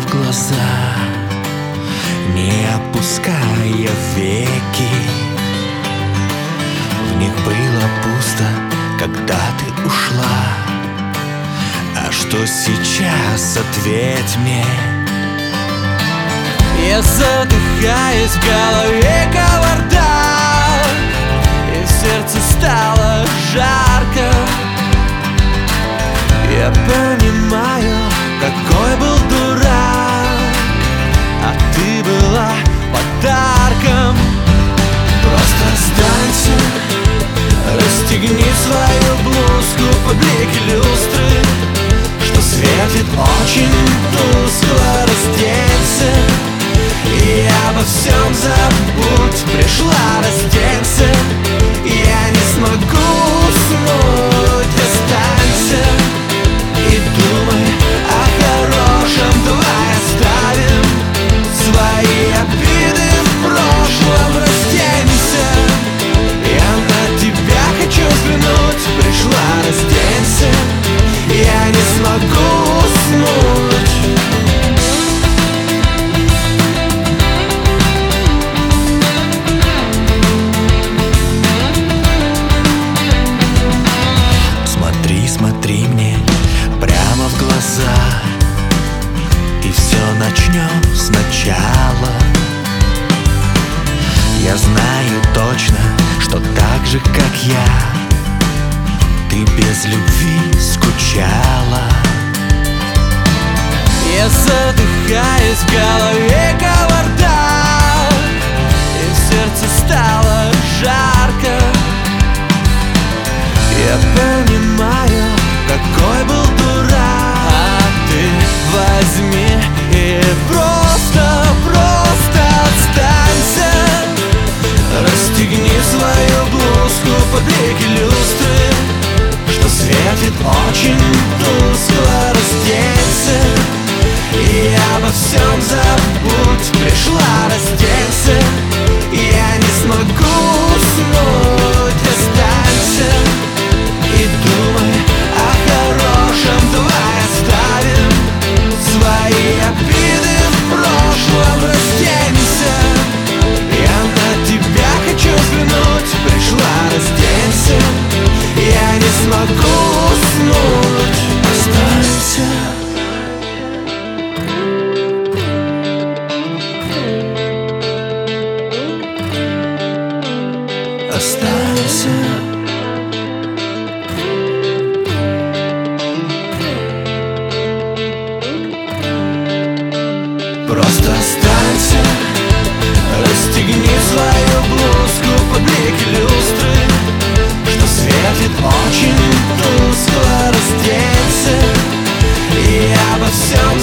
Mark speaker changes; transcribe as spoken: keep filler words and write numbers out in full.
Speaker 1: в глаза, не опуская веки. В них было пусто, когда ты ушла. А что сейчас, ответь мне.
Speaker 2: Я задыхаюсь, в голове кавардак, и в сердце стало жарко. Я понимаю, какой был дурак, а ты была подарком. Просто останься, расстегни свою блузку под блики люстры, что светит очень тускло. Разденься и обо всем забудь. Пришла, разденься, я не смогу уснуть. Останься и думай о хорошем. Давай оставим свои обиды в прошлом. Разденься, я на тебя хочу взглянуть. Пришла, разденься, я не смогу уснуть.
Speaker 1: Смотри, смотри мне прямо в глаза, и все начнем сначала. Я знаю точно, что так же, как я, ты без любви скучала.
Speaker 2: Я задыхаюсь, в голове кавардак, и в сердце стало жарко. Я понимаю, какой был дурак, а ты возьми и просто, просто останься. Расстегни свою блузку под блики люстры, что светит очень тускло. Разденься и обо всем забудь. Пришла, разденься, я не смогу уснуть. Останься и думай о хорошем. Давай оставим свои обиды в прошлом. Разденься, я на тебя хочу взглянуть. Пришла, разденься, я не смогу уснуть. Останься.
Speaker 1: Останься.
Speaker 2: Просто останься, расстегни свою блузку под блики люстры, что светит очень тускло. Разденься и обо всем